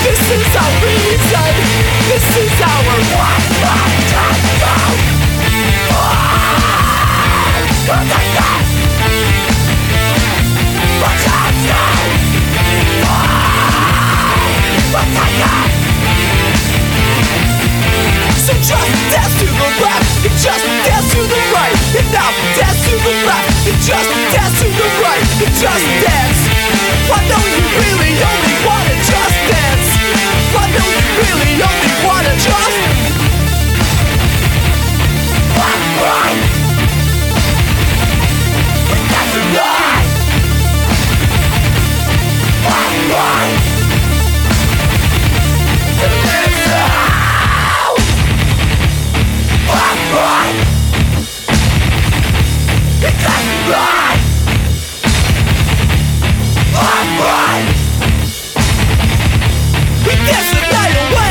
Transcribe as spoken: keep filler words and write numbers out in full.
This is our reason. This is our one life to go. But I guess But I know But I guess So just dance to the left And just dance to the right And now dance to the left And just dance to the right And just dance I know you really only wanna just dance I know you really only wanna just One right But that's right One right To live now One right It doesn't right One right We dance the night away